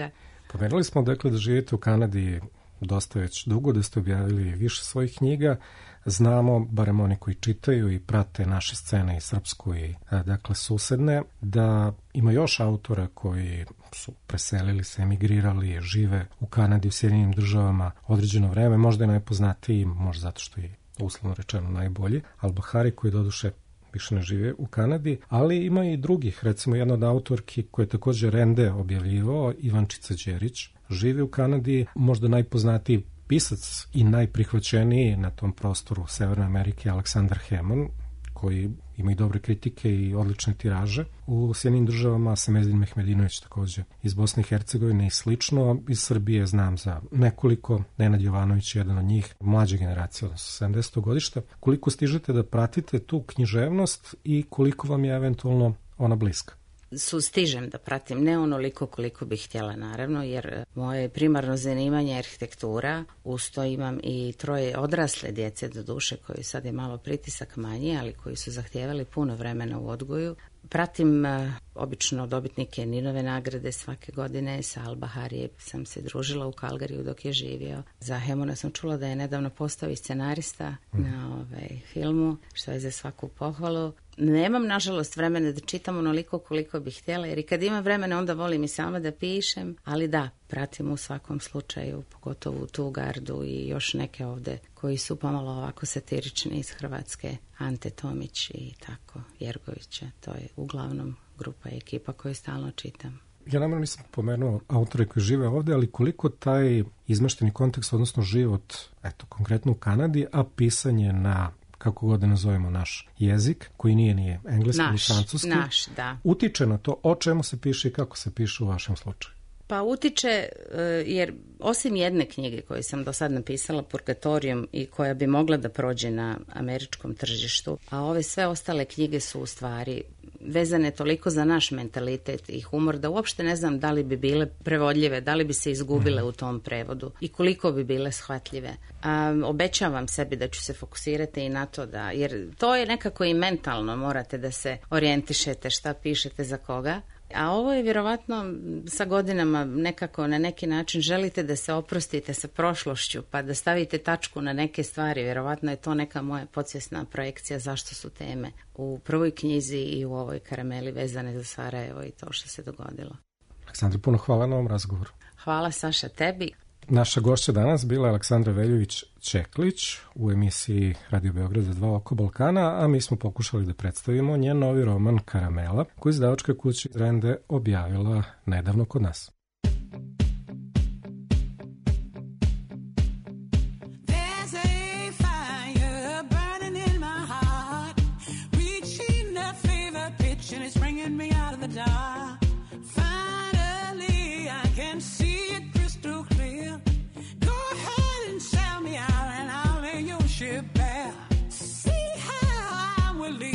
Pomenuli smo dakle da živite u Kanadi dosta već dugo, da ste objavili više svojih knjiga. Znamo, barem oni koji čitaju i prate naše scene i srpsku i dakle susedne, da ima još autora koji su preselili se, emigrirali, žive u Kanadi, u Sjedinjenim Državama određeno vreme, možda je najpoznatiji, možda zato što je uslovno rečeno najbolji, Al-Bahari, koji doduše više ne žive u Kanadi, ali ima i drugih, recimo jedna od autorki koje je također Rende objavljivao, Ivančica Đerić, živi u Kanadi, možda najpoznatiji pisac i najprihvaćeniji na tom prostoru Severne Amerike, Aleksandar Hemon, koji ima i dobre kritike i odlične tiraže. U Sjedinjenim Državama Semezdin Mehmedinović također iz Bosne i Hercegovine i slično. Iz Srbije znam za nekoliko, Nenad Jovanović je jedan od njih, mlađe generacije, odnosno 70. godišta. Koliko stižete da pratite tu književnost i koliko vam je eventualno ona bliska?
Stižem da pratim, ne onoliko koliko bih htjela naravno, jer moje primarno zanimanje je arhitektura, uz to imam i 3 odrasle djece do duše koji sad je malo pritisak manji, ali koji su zahtijevali puno vremena u odgoju. Pratim obično dobitnike Ninove nagrade svake godine, sa Al-Baharijem sam se družila u Kalgariju dok je živio. Za Hemona sam čula da je nedavno postao i scenarista na filmu, što je za svaku pohvalu. Nemam, nažalost, vremena da čitam onoliko koliko bih htjela, jer i kad imam vremena onda volim i sama da pišem, ali da, pratim u svakom slučaju, pogotovo tu Gardu i još neke ovde koji su pomalo ovako satirični iz Hrvatske, Ante Tomić i tako, Jergovića, to je uglavnom grupa i ekipa koju stalno čitam.
Ja namjerno nisam pomenuo autore koji žive ovde, ali koliko taj izmešteni kontekst, odnosno život, eto, konkretno u Kanadi, a pisanje na, kako god da nazovemo, naš jezik, koji nije engleski ni francuski,
da.
utiče na to o čemu se piše i kako se piše u vašem slučaju?
Pa utiče, jer osim jedne knjige koju sam do sad napisala, Purgatorium, i koja bi mogla da prođe na američkom tržištu, a ove sve ostale knjige su u stvari vezane toliko za naš mentalitet i humor da uopšte ne znam da li bi bile prevodljive, da li bi se izgubile u tom prevodu i koliko bi bile shvatljive. Obećavam sebi da ću se fokusirati i na to da, jer to je nekako i mentalno, morate da se orijentišete šta pišete za koga. A ovo je vjerovatno sa godinama nekako na neki način želite da se oprostite sa prošlošću pa da stavite tačku na neke stvari. Vjerovatno je to neka moja podsvjesna projekcija zašto su teme u prvoj knjizi i u ovoj Karameli vezane za Sarajevo i to što se dogodilo.
Aleksandra, puno hvala na ovom razgovoru.
Hvala, Saša, tebi.
Naša gošća danas bila je Aleksandra Veljović-Čeklić u emisiji Radio Beograda 2 Oko Balkana, a mi smo pokušali da predstavimo njen novi roman Karamela, koji izdavačka kuća Rende objavila nedavno kod nas.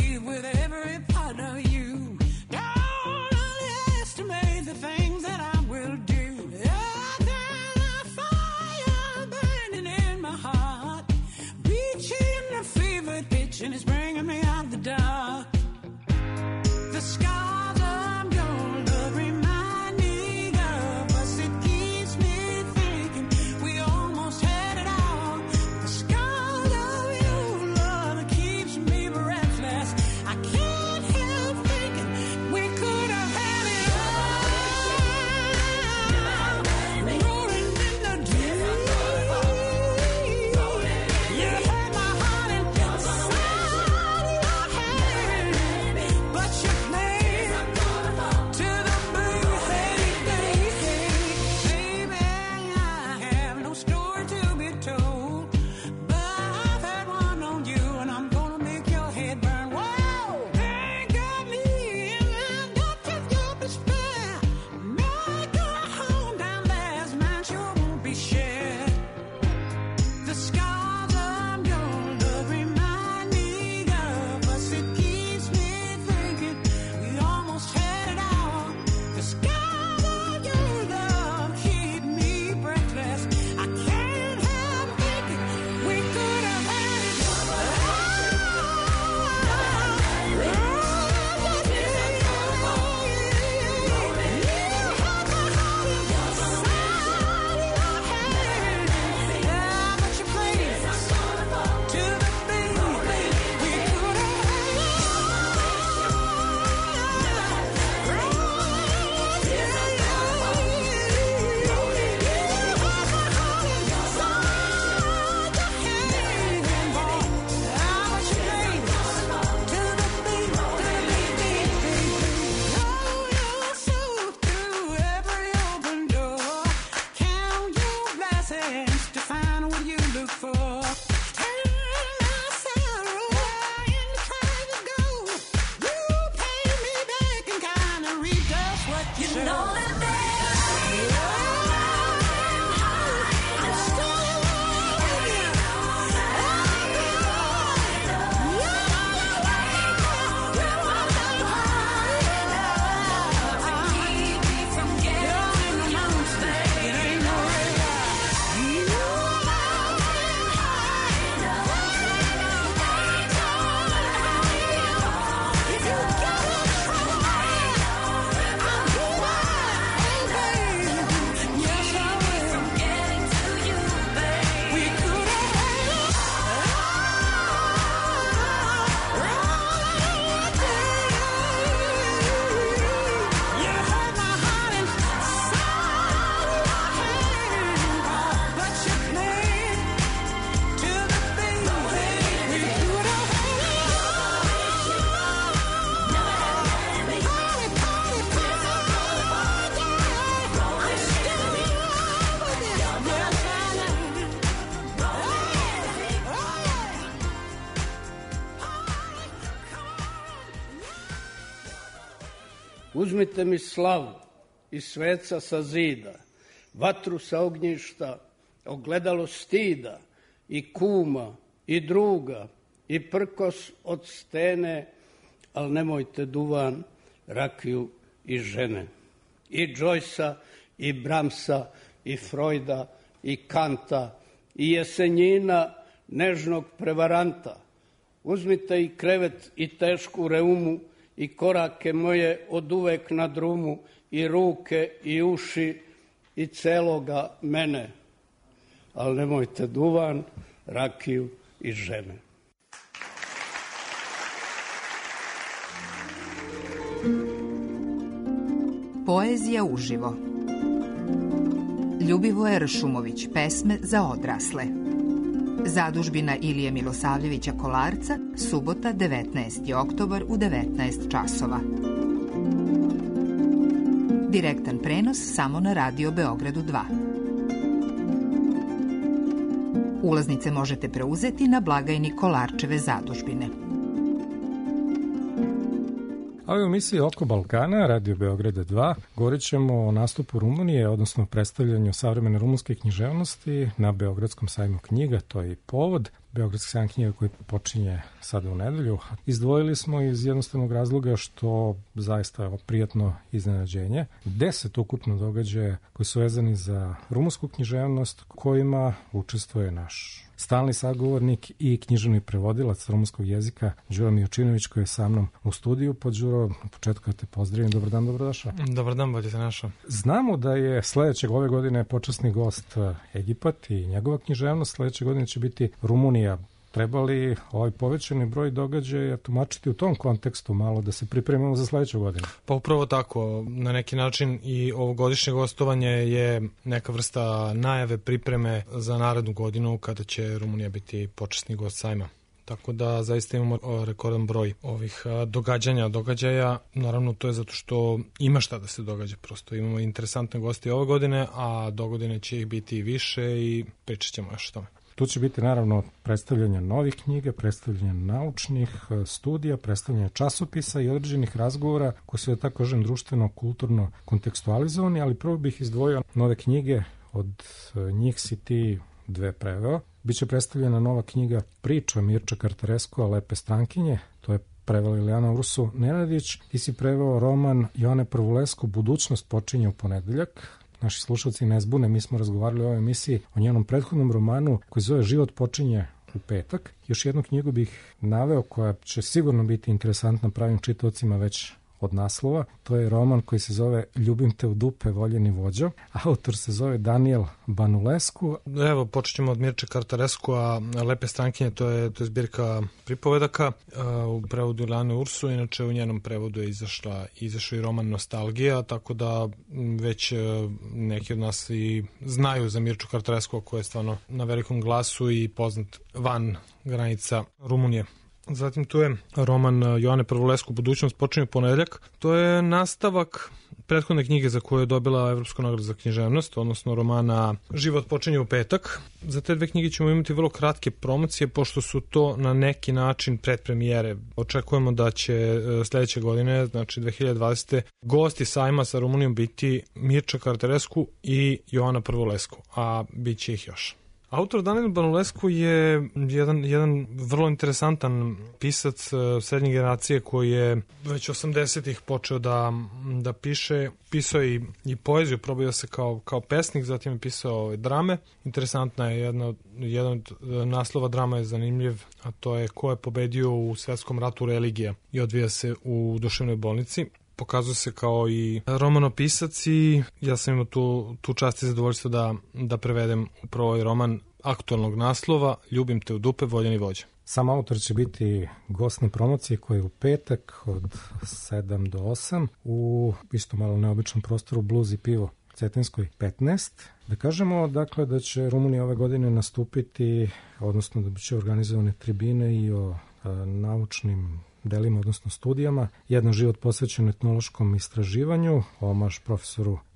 With every part of you, don't underestimate the things that I'm Uzmite mi slavu i sveca sa zida, vatru sa ognjišta, ogledalo stida, i kuma, i druga, i prkos od stene, al nemojte duvan, rakiju i žene. I Joycea, i Bramsa, i Freuda, i Kanta, i Jesenjina, nežnog prevaranta. Uzmite i krevet i tešku reumu, i korake moje od uvek na drumu, i ruke i uši, i celoga mene. Ali nemojte duvan, rakiju i žene.
Poezija uživo. Ljubivoje Ršumović, pesme za odrasle. Zadužbina Ilije Milosavljevića Kolarca, subota 19. oktobar u 19 časova. Direktan prenos samo na Radio Beogradu 2. Ulaznice možete preuzeti na blagajni Kolarčeve zadužbine.
A u emisiji Oko Balkana, Radio Beograda 2, govorit ćemo o nastupu Rumunije, odnosno predstavljanju savremene rumunske književnosti na Beogradskom sajmu knjiga, to je i povod. Beogradski sajam knjiga koji počinje sada u nedelju. Izdvojili smo iz jednostavnog razloga što zaista je prijatno iznenađenje. 10 ukupno događaja koji su vezani za rumunsku književnost, kojima učestvuje naš stalni sagovornik i književni prevodilac rumunskog jezika Đuro Mijočinović, koji je sa mnom u studiju. Pa Đuro, na početku te pozdravim, dobar dan, dobrodošao.
Dobar dan, bolje te našao.
Znamo da je sledećeg ove godine počasni gost Egipat i njegova književnost, sledeće godine će biti Rumunija. Treba li ovaj povećani broj događaja tumačiti u tom kontekstu malo da se pripremimo za sledeću godinu?
Pa upravo tako, na neki način i ovogodišnje gostovanje je neka vrsta najave pripreme za narednu godinu kada će Rumunija biti počasni gost sajma. Tako da zaista imamo rekordan broj ovih događaja. Naravno to je zato što ima šta da se događa, prosto imamo interesantne goste ove godine, a dogodine će ih biti i više i pričat ćemo još o tome.
Tu će biti naravno predstavljanje novih knjiga, predstavljanje naučnih studija, predstavljanje časopisa i određenih razgovora koji su, da tako kažem, društveno, kulturno kontekstualizovani, ali prvo bih izdvojio nove knjige, od njih si ti dve preveo. Biće predstavljena nova knjiga Priča Mirča Kartarescua, Lepe strankinje, to je prevela Ilijana Ursu Nenadić. Ti si preveo roman Joane Prvulesku, Budućnost počinje u ponedeljak. Naši slušalci ne zbune, mi smo razgovarali o ovoj emisiji o njenom prethodnom romanu koji zove Život počinje u petak. Još jednu knjigu bih naveo koja će sigurno biti interesantna pravim čitaocima već od naslova. To je roman koji se zove Ljubim te u dupe, voljeni vođo. Autor se zove Daniel Banulescu.
Evo, počet ćemo od Mirče Kartarescua, Lepe strankinje, to je zbirka pripovedaka u prevodu Ilijane Ursu, inače u njenom prevodu je izašao i roman Nostalgija, tako da već neki od nas i znaju za Mirču Kartarescua, koja je stvarno na velikom glasu i poznat van granica Rumunije. Zatim tu je roman Joane Prvulescu, Budućnost počinje u ponedeljak. To je nastavak prethodne knjige za koju je dobila Evropsku nagradu za književnost, odnosno romana Život počinje u petak. Za te dve knjige ćemo imati vrlo kratke promocije, pošto su to na neki način predpremijere. Očekujemo da će sledeće godine, znači 2020. gosti sajma sa Rumunijom biti Mirča Kartarescu i Joana Prvulescu, a bit će ih još. Autor Daniel Banulescu je jedan vrlo interesantan pisac srednje generacije koji je već 80-ih počeo da piše. Pisao je i poeziju, probio se kao pesnik, zatim je pisao drame. Interesantna je jedan od naslova drama je zanimljiv, a to je Ko je pobedio u svetskom ratu religija i odvija se u duševnoj bolnici. Pokazuje se kao i romanopisac i ja sam imao tu čast i zadovoljstvo da prevedem upravo ovaj roman aktualnog naslova Ljubim te u dupe, voljeni vođa.
Sam autor će biti gost na promociji koji je u petak od 7 do 8 u isto malo neobičnom prostoru Bluz i pivo Cetinskoj 15. Da kažemo dakle da će Rumunija ove godine nastupiti, odnosno da će organizovane tribine i o naučnim delima, odnosno studijama. Jedan život posvećen etnološkom istraživanju, omaž profesoru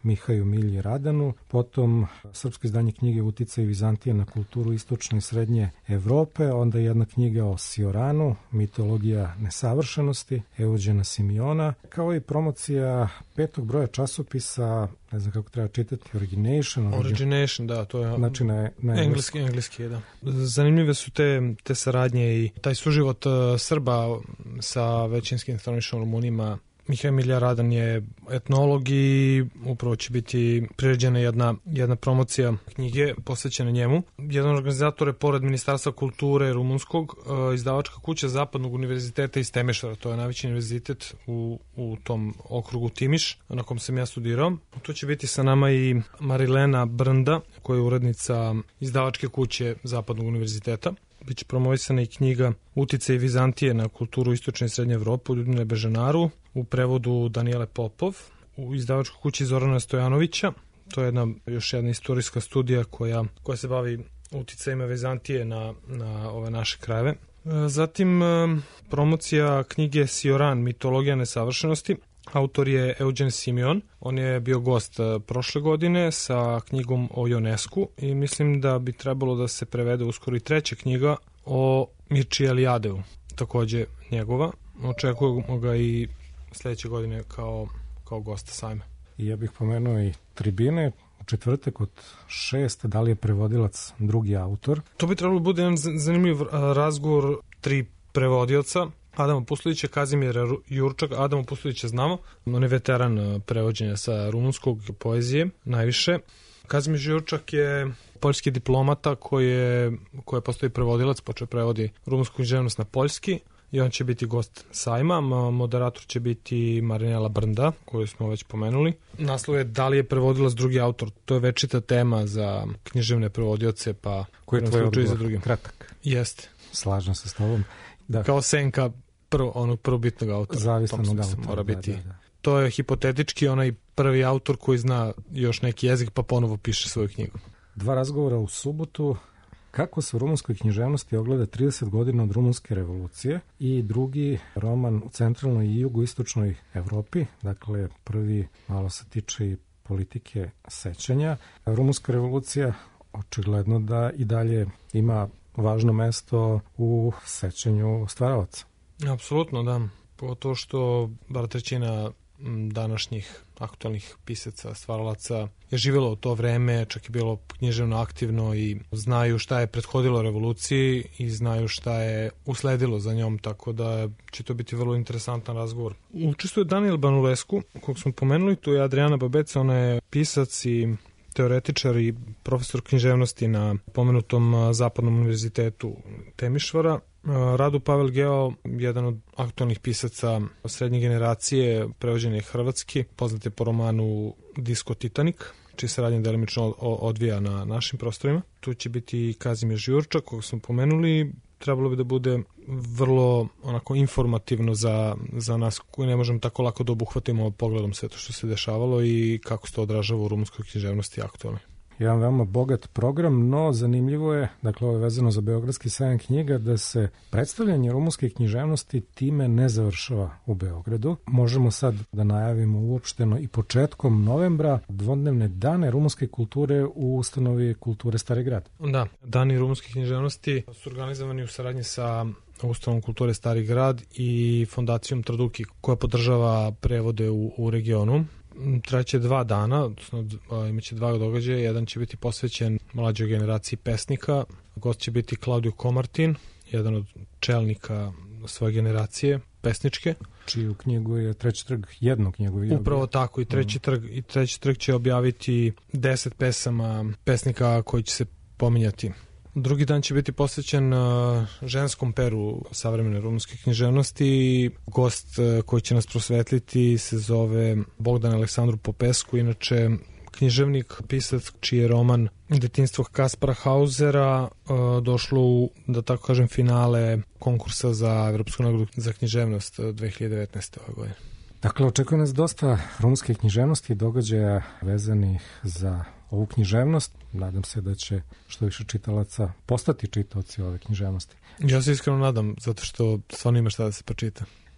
Mihaju Milji Radanu, potom srpsko izdanje knjige Uticaj Vizantije na kulturu istočne i srednje Evrope, onda jedna knjiga o Sioranu, Mitologija nesavršenosti, Euđena Simiona, kao i promocija 5. broja časopisa, ne znam kako treba čitati,
Origination, da, to je
znači na
engleski, da. Zanimljive su te saradnje i taj suživot Srba sa većinskim stanovništvom Rumunima. Mihaj Milja Radan je etnolog i upravo će biti priređena jedna promocija knjige posvećena njemu. Jedan organizator je pored Ministarstva kulture rumunskog izdavačka kuća Zapadnog univerziteta iz Temišvara. To je najveći univerzitet u tom okrugu Timiš na kom sam ja studirao. Tu će biti sa nama i Marilena Brnda koja je urednica izdavačke kuće Zapadnog univerziteta. Biće promovisana i knjiga Uticaj Vizantije na kulturu istočne i srednje Evrope u Ljudmile Bežanaru u prevodu Danijele Popov u izdavačkoj kući Zorana Stojanovića. To je još jedna istorijska studija koja se bavi uticajima Vizantije na ove naše krajeve. Zatim promocija knjige Sioran, Mitologija nesavršenosti. Autor je Euđen Simion. On je bio gost prošle godine sa knjigom o Ionescu i mislim da bi trebalo da se prevede uskoro i treća knjiga o Mirči Eliadeu, takođe njegova. Očekujemo ga i sledeće godine kao gosta sajma.
I ja bih pomenuo i tribine, u četvrtak od 6, da li je prevodilac drugi autor?
To bi trebalo bude jedan zanimljiv razgovor 3 prevodioca. Adama Puslića, Kazimira Jurčak. Adama Puslića znamo, on je veteran prevođenja sa rumunskog poezije, najviše. Kazimir Jurčak je poljski diplomata koji je postao prevodilac, počeo prevodi rumunsku književnost na poljski i on će biti gost sajma. Moderator će biti Marinela Brnda, koju smo već pomenuli. Naslov je Da li je prevodilac drugi autor? To je večita tema za književne prevodioce, pa
koji je tvoj odgovor? Kratak.
Jeste.
Slažem se s tobom. Da.
Kao senka onog prvobitnog autora.
Zavisno od autora.
Mora biti. Da. To je hipotetički onaj prvi autor koji zna još neki jezik pa ponovo piše svoju knjigu.
2 razgovora u subotu. Kako se u rumunskoj književnosti ogleda 30 godina od rumunske revolucije i drugi roman u centralnoj i jugoistočnoj Evropi. Dakle, prvi malo se tiče i politike sećanja. Rumunska revolucija očigledno da i dalje ima važno mesto u sećanju stvaralaca.
Apsolutno, da. Pogotovo što bar trećina današnjih aktualnih pisaca, stvaralaca je živjelo u to vreme, čak je bilo književno aktivno i znaju šta je prethodilo revoluciji i znaju šta je usledilo za njom, tako da će to biti vrlo interesantan razgovor. Učestvuje Daniel Banulescu, kog smo pomenuli, tu je Adriana Babeca, ona je pisac i teoretičar i profesor književnosti na pomenutom Zapadnom univerzitetu Temišvara. Radu Pavel Geo, jedan od aktualnih pisaca srednje generacije, prevođen je hrvatski, poznat je po romanu Disko Titanik, čiji se radnje delimično odvija na našim prostorima. Tu će biti i Kazimir Jurčak, kog smo pomenuli. Trebalo bi da bude vrlo onako informativno za nas koji ne možemo tako lako da obuhvatimo pogledom sve to što se dešavalo i kako se to odražava u rumunskoj književnosti aktualno.
Jedan veoma bogat program, no zanimljivo je, dakle ovo je vezano za Beogradski sajam knjiga, da se predstavljanje rumunske književnosti time ne završava u Beogradu. Možemo sad da najavimo uopšteno i početkom novembra dvodnevne dane rumunske kulture u ustanovi kulture Stari Grad.
Da, dani rumunske književnosti su organizovani u saradnji sa Ustanovom kulture Stari Grad i fondacijom Traduki koja podržava prevode u regionu. Traće 2 dana, odnosno imaće 2 događaja. Jedan će biti posvećen mlađoj generaciji pesnika. Gost će biti Claudio Comartin, jedan od čelnika svoje generacije pesničke.
Čiju knjigu je Treći trg, jednu knjigu je.
Upravo tako, i Treći trg će objaviti 10 pesama pesnika koji će se pominjati. Drugi dan će biti posvećen ženskom peru savremene rumunske književnosti. Gost koji će nas prosvetliti se zove Bogdan Aleksandru Popescu, inače književnik, pisac čiji je roman Detinjstvo Kaspara Hausera došlo u, da tako kažem, finale konkursa za Evropsku nagradu za književnost 2019. ove godine.
Dakle, očekuje nas dosta rumunske književnosti i događaja vezanih za ovu književnost. Nadam se da će što više čitalaca postati čitaoci ove književnosti.
Ja se iskreno nadam, zato što stvarno ima šta da se pročita.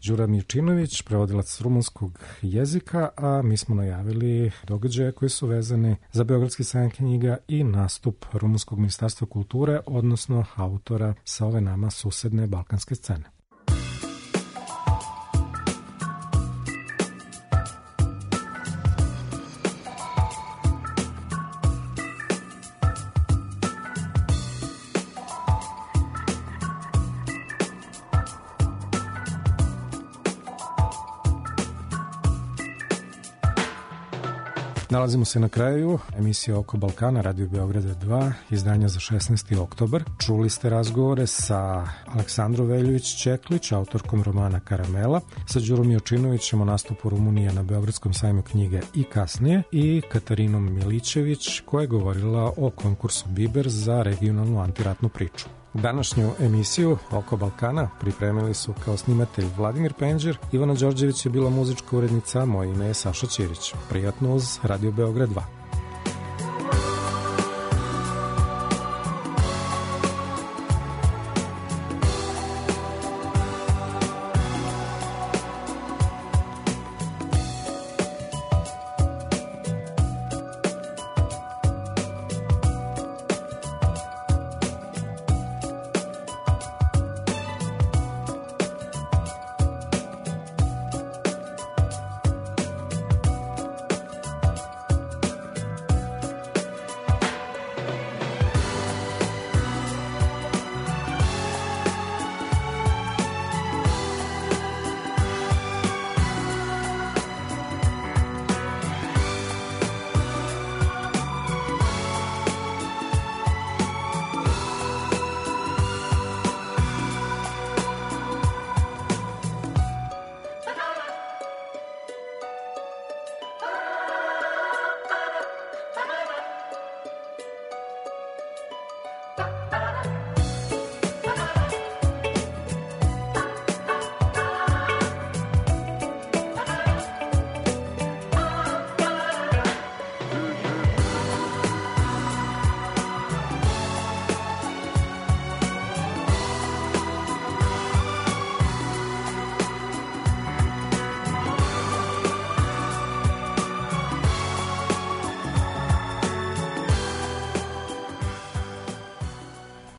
Đura Mijučinović, prevodilac rumunskog jezika, a mi smo najavili događaje koji su vezani za Beogradski sajam knjiga i nastup Rumunskog ministarstva kulture, odnosno autora sa ove nama susedne balkanske scene. Nalazimo se na kraju emisije Oko Balkana, Radio Beograda 2, izdanja za 16. oktobar. Čuli ste razgovore sa Aleksandrom Veljović-Čeklić, autorkom romana Karamela, sa Đurom Mijučinovićem o nastupu Rumunije na Beogradskom sajmu knjige i kasnije, i Katarinom Milićević, koja je govorila o konkursu Biber za regionalnu antiratnu priču. Današnju emisiju Oko Balkana pripremili su kao snimatelj Vladimir Penđer, Ivana Đorđević je bila muzička urednica, moje ime je Saša Ćirić. Prijatno uz Radio Beograd 2.